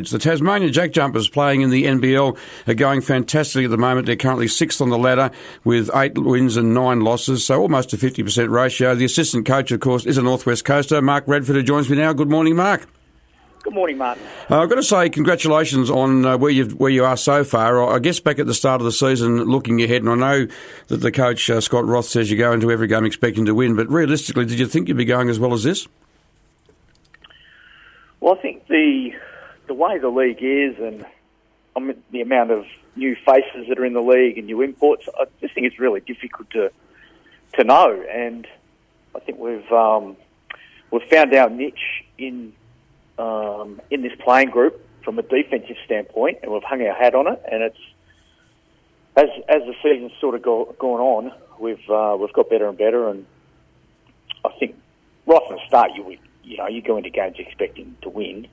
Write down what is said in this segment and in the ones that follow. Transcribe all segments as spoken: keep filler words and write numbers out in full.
points. The Tasmania Jack Jumpers playing in the N B L are going fantastically at the moment. They're currently sixth on the ladder with eight wins and nine losses, so almost a fifty percent ratio. The assistant coach, of course, is a Northwest Coaster, Mark Radford, who joins me now. Good morning, Mark. Good morning, Martin. Uh, I've got to say congratulations on uh, where you where you are so far. I guess back at the start of the season, looking ahead, and I know that the coach, uh, Scott Roth, says you go into every game expecting to win, but realistically, did you think you'd be going as well as this? Well, I think the the way the league is and I mean, the amount of new faces that are in the league and new imports, I just think it's really difficult to to know. And I think we've um, we've found our niche in um, in this playing group from a defensive standpoint, and we've hung our hat on it. And it's as as the season's sort of go, gone on, we've uh, we've got better and better. And I think right from the start, you you know you go into games expecting to win.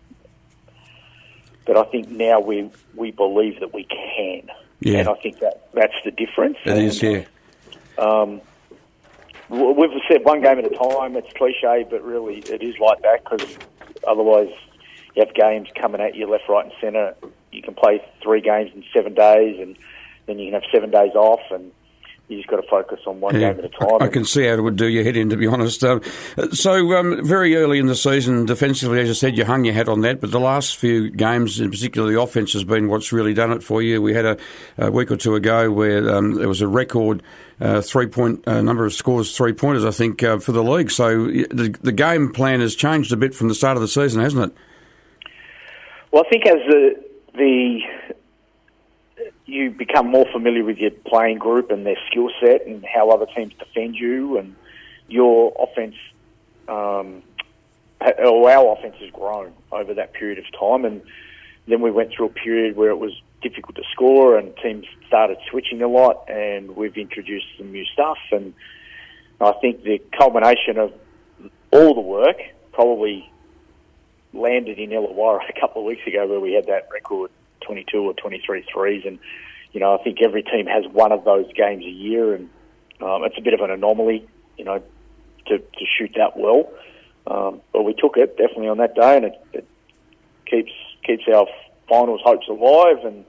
But I think now we we believe that we can, yeah. And I think that that's the difference. It is, yeah. Um, we've said one game at a time. It's cliche, but really it is like that because otherwise you have games coming at you left, right, and centre. You can play three games in seven days, and then you can have seven days off, and you just got to focus on one yeah, game at a time. I, I can see how it would do your head in, to be honest. Um, so, um, very early in the season, defensively, as you said, you hung your hat on that, but the last few games, in particular, the offence has been what's really done it for you. We had a, a week or two ago where um, there was a record uh, three-point uh, number of scores, three-pointers, I think, uh, for the league. So the, the game plan has changed a bit from the start of the season, hasn't it? Well, I think as the the you become more familiar with your playing group and their skill set and how other teams defend you, and your offense, um, or our offense has grown over that period of time. And then we went through a period where it was difficult to score and teams started switching a lot, and we've introduced some new stuff. And I think the culmination of all the work probably landed in Illawarra a couple of weeks ago where we had that record twenty-two or twenty-three threes, and you know I think every team has one of those games a year, and um, it's a bit of an anomaly, you know, to, to shoot that well. Um, but we took it definitely on that day, and it, it keeps keeps our finals hopes alive. And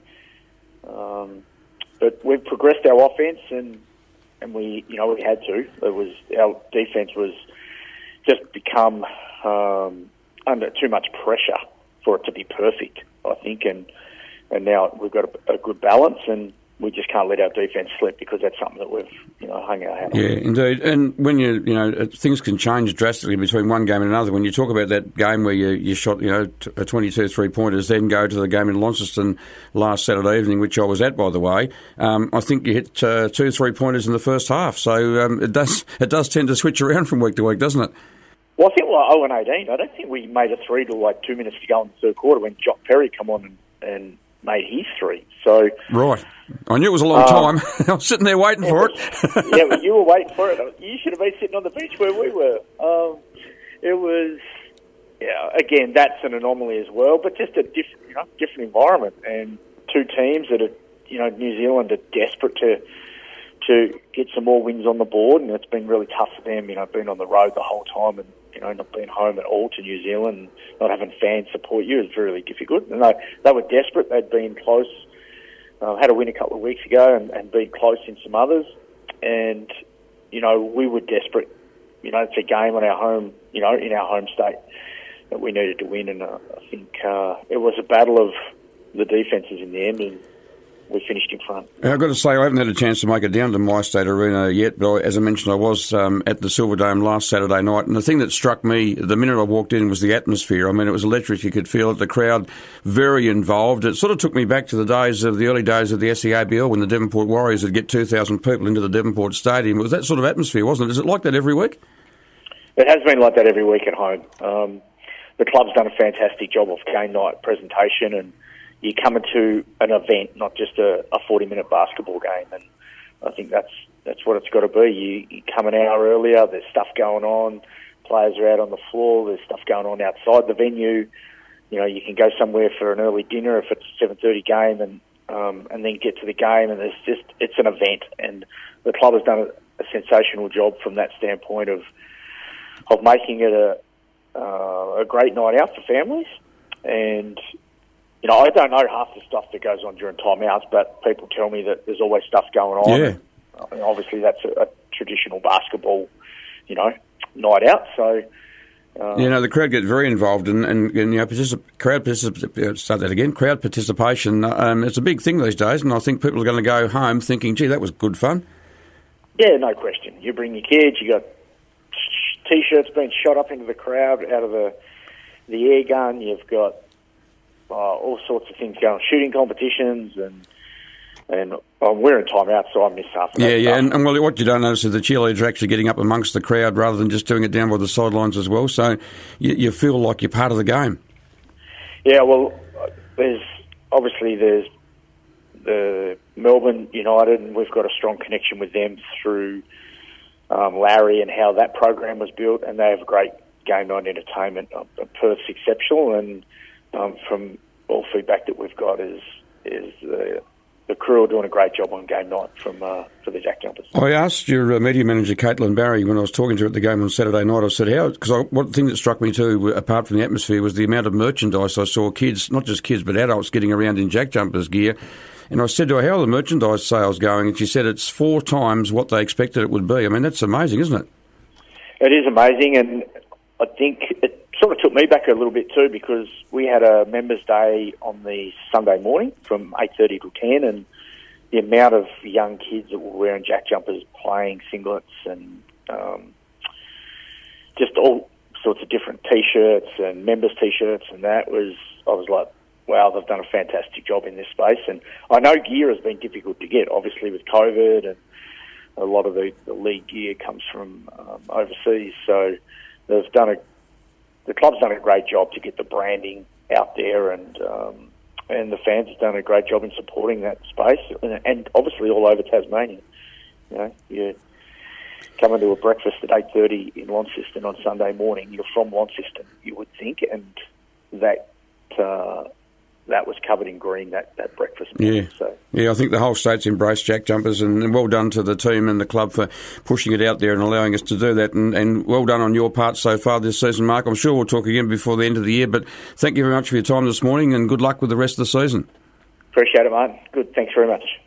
um, but we've progressed our offense, and and we you know we had to. It was our defense was just become um, under too much pressure for it to be perfect, I think, and. And now we've got a, a good balance, and we just can't let our defence slip because that's something that we've, you know, hung our hat on. Yeah, indeed. And when you, you know, things can change drastically between one game and another. When you talk about that game where you, you shot, you know, twenty-two three-pointers, then go to the game in Launceston last Saturday evening, which I was at, by the way, um, I think you hit uh, two three-pointers in the first half. So um, it does it does tend to switch around from week to week, doesn't it? Well, I think we're oh and eighteen. I don't think we made a three till like two minutes to go in the third quarter when Jock Perry come on and, and made his three. So right. I knew it was a long um, time. I was sitting there waiting yeah, for it. Yeah, well, you were waiting for it. You should have been sitting on the beach where we were. Um, it was, yeah, again, that's an anomaly as well, but just a different, you know, different environment. And two teams that are, you know, New Zealand are desperate to to get some more wins on the board, and it's been really tough for them, you know, being on the road the whole time and, you know, not being home at all to New Zealand, not having fans support you is really difficult. And they, they were desperate. They'd been close, uh, had a win a couple of weeks ago and, and been close in some others. And, you know, we were desperate. You know, it's a game on our home, you know, in our home state that we needed to win. And uh, I think uh, it was a battle of the defences in the end, and we finished in front. I've got to say, I haven't had a chance to make it down to MyState Arena yet, but I, as I mentioned, I was um, at the Silverdome last Saturday night, and the thing that struck me the minute I walked in was the atmosphere. I mean, it was electric. You could feel it. The crowd very involved. It sort of took me back to the days of the early days of the S E A B L when the Devonport Warriors would get two thousand people into the Devonport Stadium. It was that sort of atmosphere, wasn't it? Is it like that every week? It has been like that every week at home. Um, the club's done a fantastic job of game night presentation, and you come into an event, not just a, a forty-minute basketball game, and I think that's that's what it's got to be. You, you come an hour earlier, there's stuff going on, players are out on the floor, there's stuff going on outside the venue. You know, you can go somewhere for an early dinner if it's a seven thirty game, and um, and then get to the game, and there's just it's an event, and the club has done a, a sensational job from that standpoint of of making it a uh, a great night out for families, and you know, I don't know half the stuff that goes on during timeouts, but people tell me that there's always stuff going on. Yeah. And obviously, that's a, a traditional basketball, you know, night out. So, uh, you know, the crowd get very involved, and, and, and you know, particip- crowd particip- start that again. Crowd participation. Um, it's a big thing these days, and I think people are going to go home thinking, "Gee, that was good fun." Yeah, no question. You bring your kids. You got T-shirts being shot up into the crowd out of the the air gun. You've got uh, all sorts of things going, shooting competitions, and and um, we're in timeout, so I miss half of that. Yeah, yeah, stuff. and, and well, what you don't notice is the cheerleaders are actually getting up amongst the crowd rather than just doing it down by the sidelines as well. So you, you feel like you're part of the game. Yeah, well, there's obviously there's the Melbourne United, and we've got a strong connection with them through um, Larry and how that program was built, and they have a great game night entertainment. Uh, Perth's exceptional, and um, from all feedback that we've got is is the the crew are doing a great job on game night from uh, for the Jack Jumpers. I asked your uh, media manager, Caitlin Barry, when I was talking to her at the game on Saturday night, I said, how, because one thing that struck me too, apart from the atmosphere, was the amount of merchandise I saw kids, not just kids, but adults getting around in Jack Jumpers gear. And I said to her, how are the merchandise sales going? And she said it's four times what they expected it would be. I mean, that's amazing, isn't it? It is amazing, and I think it sort of took me back a little bit too, because we had a Members' Day on the Sunday morning from eight thirty to ten, and the amount of young kids that were wearing Jack Jumpers, playing singlets, and um, just all sorts of different T-shirts and members' T-shirts, and that was, I was like, wow, they've done a fantastic job in this space. And I know gear has been difficult to get, obviously with COVID, and a lot of the, the league gear comes from um, overseas. So they've done a, the club's done a great job to get the branding out there, and um, and the fans have done a great job in supporting that space, and, and obviously all over Tasmania. You know, you come into a breakfast at eight thirty in Launceston on Sunday morning. You're from Launceston, you would think, and that. Uh, That was covered in green, that, that breakfast meal. Yeah. So. yeah, I think the whole state's embraced Jack Jumpers, and, and well done to the team and the club for pushing it out there and allowing us to do that, and, and well done on your part so far this season, Mark. I'm sure we'll talk again before the end of the year, but thank you very much for your time this morning, and good luck with the rest of the season. Appreciate it, mate. Good, thanks very much.